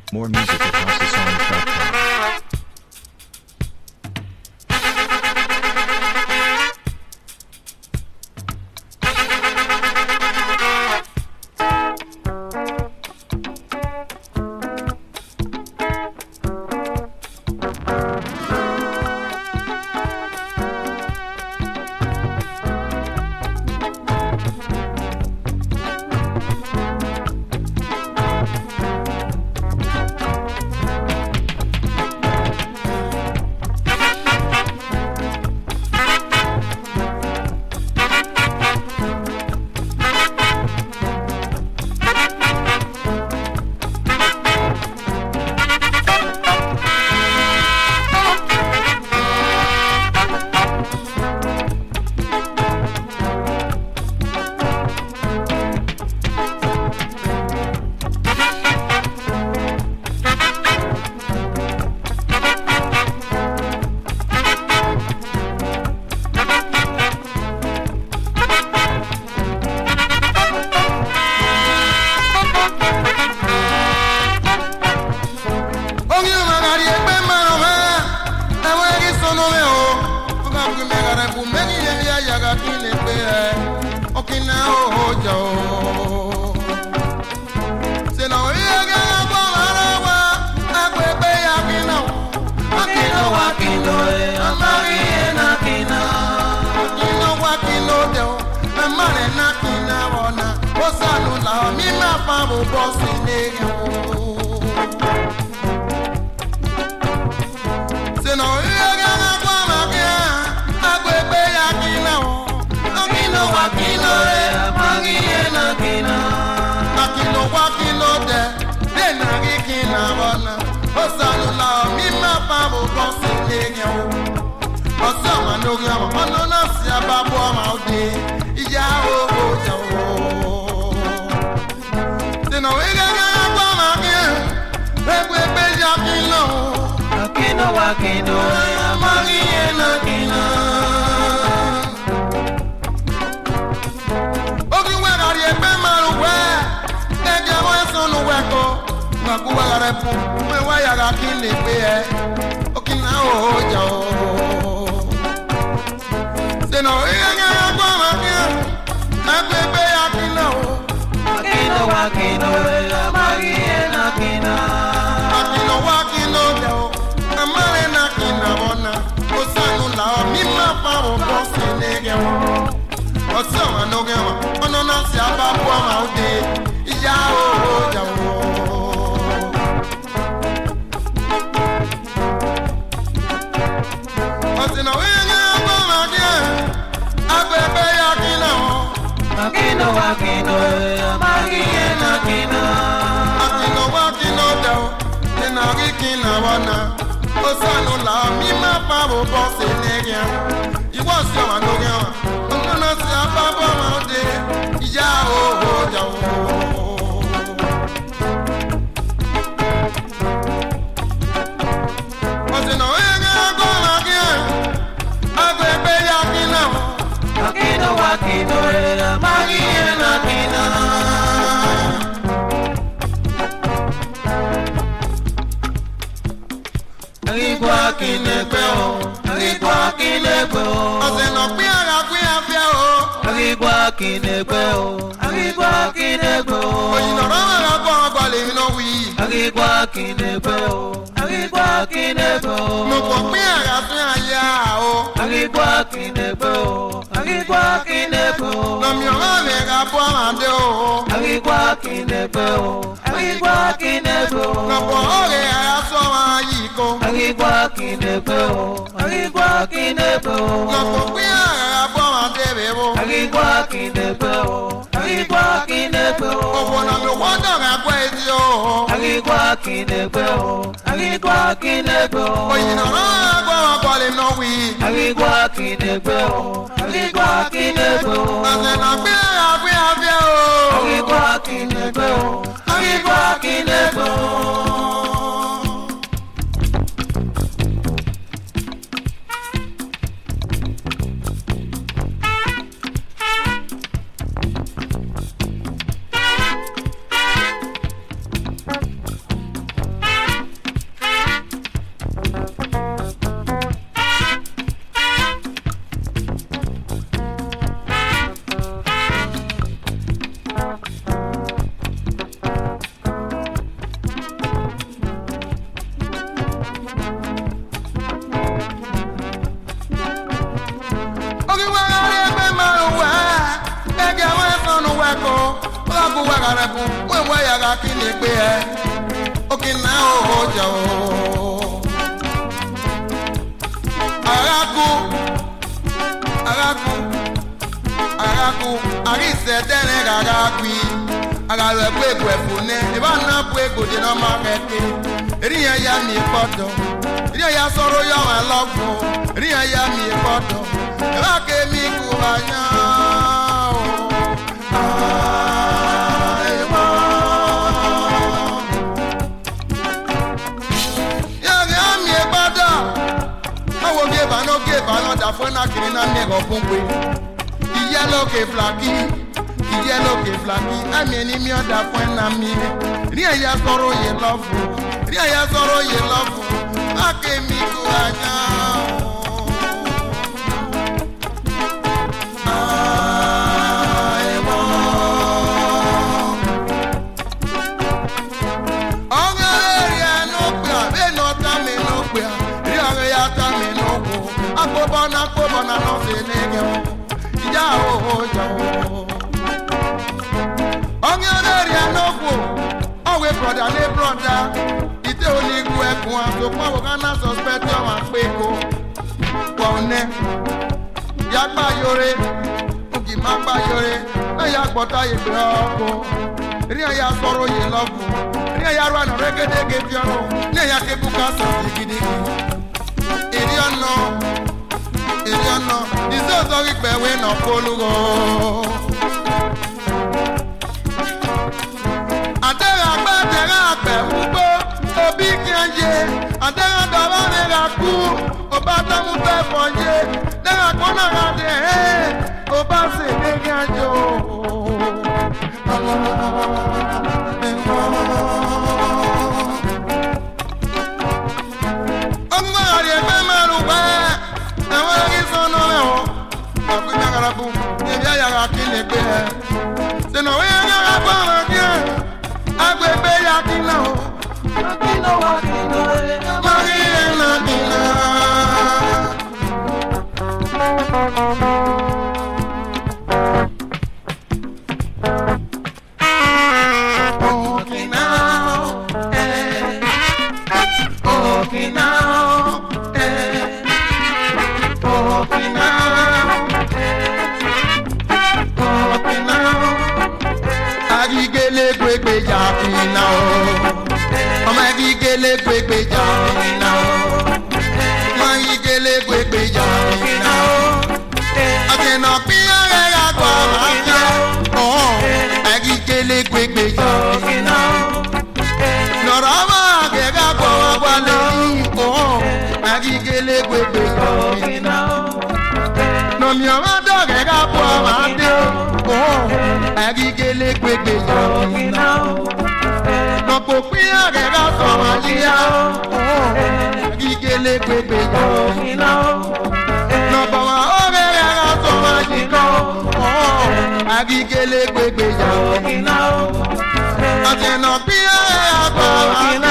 More music at HouseOfSongs.com. agarabu wewe yaga kinegbe e okina oja o araku arise dene gagagui agawe kwekwe fune ibana kweko de no mareke eriya ya mi podo eriya ya soro ya wa love eriya ya mi podo eba ke mi ku anya da fona kirina nego pumpwe yellow ke flaki ami ni mi oda fona mi ri aya soro ye love ake mi ku anya Bona no se nege ya o ja o onye area no go owe brother le brother ite oni ku ekun aso pa wo kana suspect o ma pe ko wone ya gba yore ogi ma gba yore na ya gbota ye gbe oko ri ya soro ye love ri ya ru na regede ge fi ono ne ya ke buka so digidigi iri ono Iriano, this is all we no follow. Adera ubo, obi kanje, adera dara neraku, obata mu pe fonje, dera kona rade, obase neganjo. No mi o ma do ge ga po ma de o agigele gbegbe yo no po pin ge ga so ma ya o agigele gbegbe yo no ba wa o ge ga so ma ji ko o agigele gbegbe yo ate no pin ge ga ma de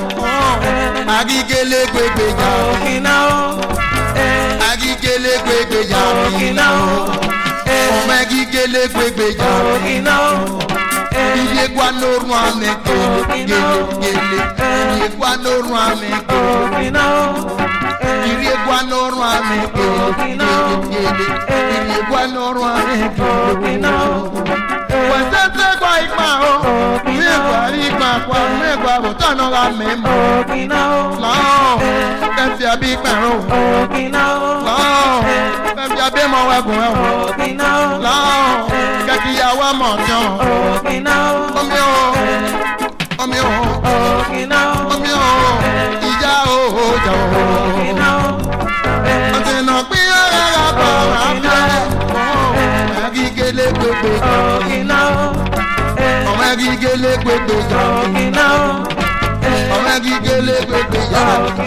o agigele gbegbe yo agigele gbegbe ya okina o agigele gbegbe ya okina o iye gwa norun ame gele iye gwa norun ame okina o iye gwa norun ame okina o iye gwa norun ame okina o wetete gwa ipa o me gwa ipa kwa me gwa botano ga memo okina o la kefi abi pa o okina o kefi abi mo wa gun o la kefi ya wa mo jan omi o omi o ija o ja o atena pe ara ba abe agigele gbegbe agigele gbegbe agigele gbegbe